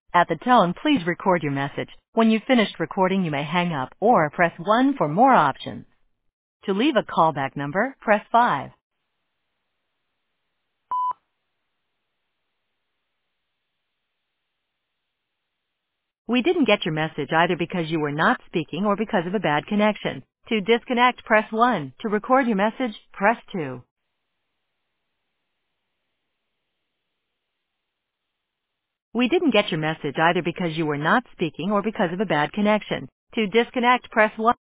At the tone, please record your message. When you've finished recording, you may hang up or press 1 for more options. To leave a callback number, press 5. We didn't get your message either because you were not speaking or because of a bad connection. To disconnect, press 1. To record your message, press 2. We didn't get your message either because you were not speaking or because of a bad connection. To disconnect, press 1.